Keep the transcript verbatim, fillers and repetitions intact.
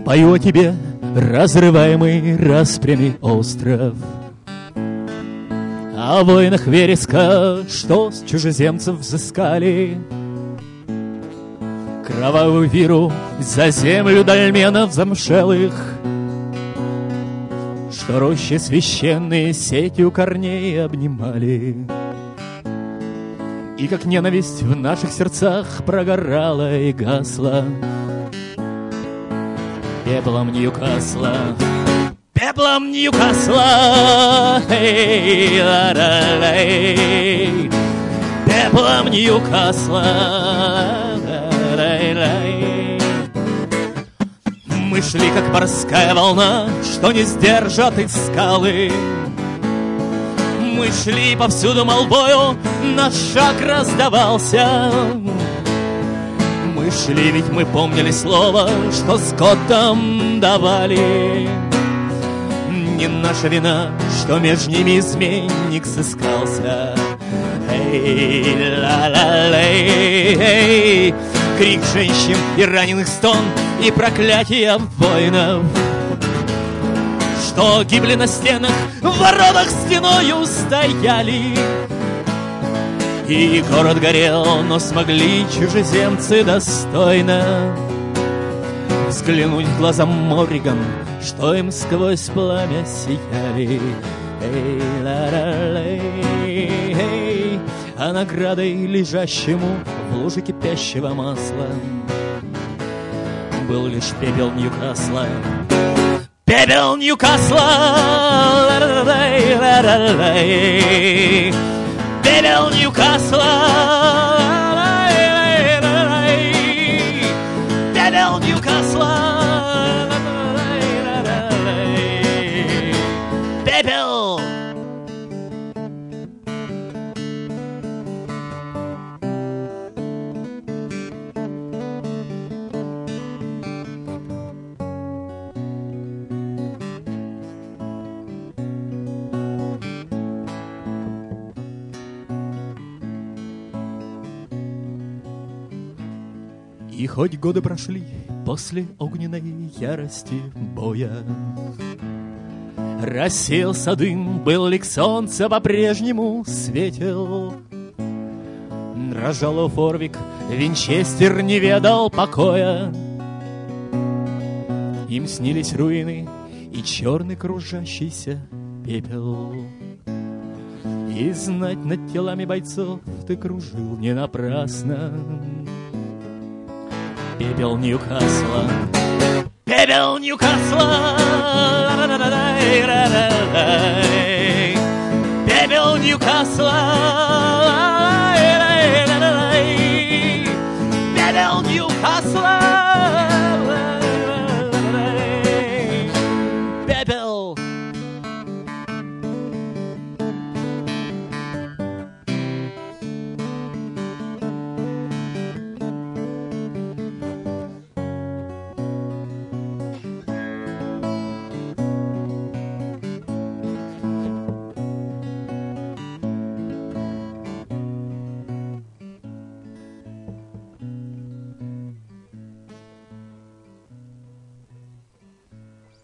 Пою о тебе, разрываемый распрями остров, о воинах вереска, что с чужеземцев взыскали кровавую виру за землю дольменов замшелых, что рощи священные сетью корней обнимали. И как ненависть в наших сердцах прогорала и гасла пеплом Ньюкасла, пеплом Ньюкасла, эй, ла-ла-лей, пеплом Ньюкасла, ла-ла-лей. Мы шли, как морская волна, что не сдержат их скалы. Мы шли повсюду молвою, наш шаг раздавался. Мы шли, ведь мы помнили слово, что скотам давали. Не наша вина, что между ними изменник сыскался. Эй, ла-ла-лей, эй, крик женщин и раненых стон, и проклятия воинов, что гибли на стенах, в воротах стеною стояли. И город горел, но смогли чужеземцы достойно взглянуть в глаза Морриган, что им сквозь пламя сияли. Эй, ла-ла-лей, эй, а наградой лежащему в луже кипящего масла был лишь пепел Ньюкасла. Пепел Ньюкасла, ла-ла-лей, ла-ла-лей, пепел Ньюкасла, ла-ла-лей, ла-ла-лей, пепел Ньюкасла, ла-ла-лей, ла-ла-лей, пепел. И хоть годы прошли после огненной ярости боя, рассеялся дым, был лик солнца по-прежнему светел. Дрожал Форвик, Винчестер не ведал покоя. Им снились руины и черный кружащийся пепел. И знать над телами бойцов ты кружил не напрасно. Пепел Ньюкасла, пепел Ньюкасла, пепел Ньюкасла, пепел Ньюкасла.